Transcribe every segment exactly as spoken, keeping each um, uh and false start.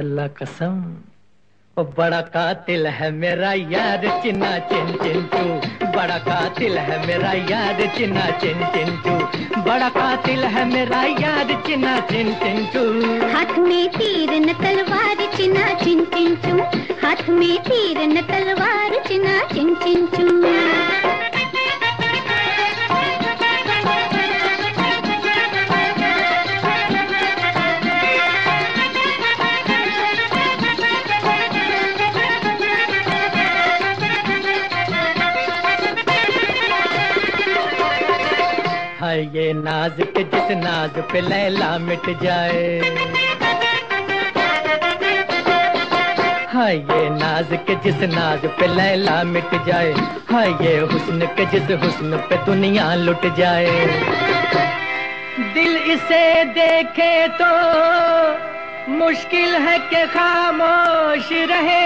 अल्लाह कसम, ओ बड़ा कातिल है मेरा यार चिन्ना चिन चिंटू, बड़ा कातिल है मेरा यार चिन्ना चिन चिंटू, बड़ा कातिल है मेरा यार चिन्ना चिन चिंटू। हाथ में तीर न तलवार चिन्ना चिन चिंटू, हाथ में तीर न तलवार चिन्ना चिन चिंटू। हाय ये नाज के जिस नाज पे लैला मिट जाए, हाय ये नाज के जिस नाज पे लैला मिट जाए, हाय ये हुस्न के जिस हुस्न पे दुनिया लुट जाए। दिल इसे देखे तो मुश्किल है कि खामोश रहे,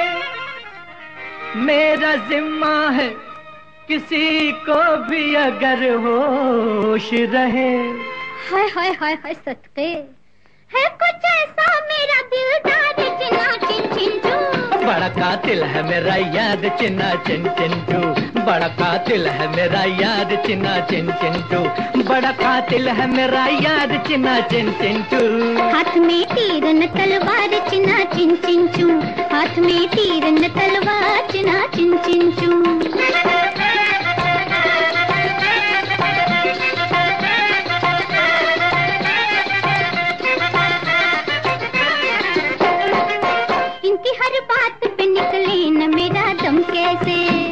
मेरा जिम्मा है किसी को भी अगर होश रहे। हाय हाय हाय हाय सदके है कुछ ऐसा मेरा दिलदार चिन्ना चिन चिंटू, बड़ा कातिल है मेरा याद चिन्ना चिन चिंटू, बड़ा कातिल है मेरा याद चिन्ना चिन चिंटू, बड़ा कातिल है मेरा याद चिन्ना चिन चिंटू। हाथ में तीर न तलवार चिन्ना चिन चिंटू, हाथ में तीर न तलवार चिन्ना चिन चिंटू। इनकी हर बात पे निकले न मेरा दम कैसे,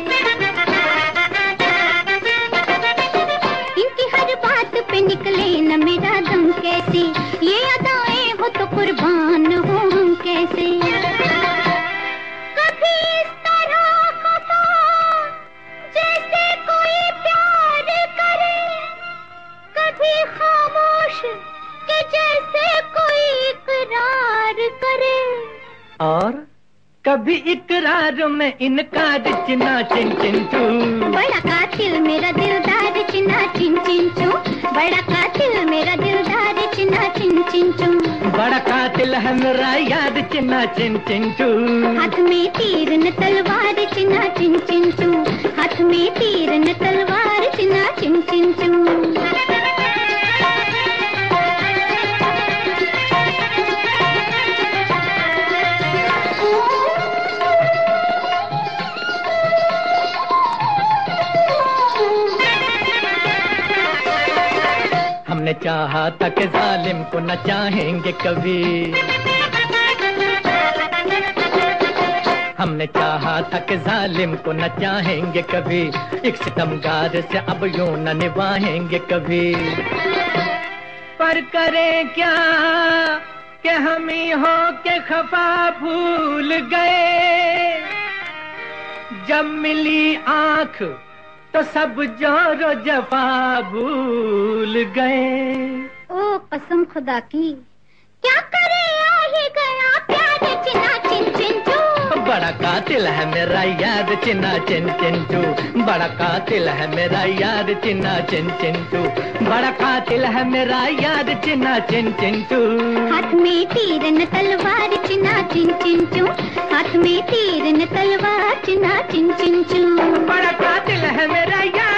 इनकी हर बात पे निकले न मेरा दम कैसे, ये अदाएं हो तो कुर्बान हो हम कैसे। कभी इस तरह खफा जैसे कोई प्यार करे, कभी खामोश के जैसे कोई इकरार करे, और कभी इकरार में इनकार चिन्ना चिन चिंटू। बड़ा कातिल मेरा दिलदार चिन्ना चिन चिंटू, बड़ा कातिल मेरा दिलदार चिन्ना चिन चिंटू, बड़ा कातिल है मेरा याद चिन्ना चिन चिंटू। हाथ में तीर न तलवार चिन्ना चिन चिंटू, हाथ में तीर न तलवार चिन्ना चिन चिंटू। हमने चाहा था कि जालिम को न चाहेंगे कभी, हमने चाहा था कि जालिम को न चाहेंगे कभी, एक सितमगार से अब यूं न निभाएंगे कभी। पर करें क्या कि हम ही हो के खफा भूल गए, जब मिली आंख तो सब जोरो जफा भूल गए। ओ कसम खुदा की क्या करे आ ही गया प्यार चिन्ना चिन चिंटू, बड़ा कातिल है मेरा याद चिन्ना चिन चिंटू, बड़ा कातिल है मेरा याद चिन्ना चिन चिंटू, बड़ा कातिल है मेरा याद चिन्ना चिन चिंटू। हाथ में तीर न तलवार चिन्ना चिन चिंटू, हाथ में तीर न तलवार चिन्ना चिन चिंटू, बड़ा कातिल है मेरा याद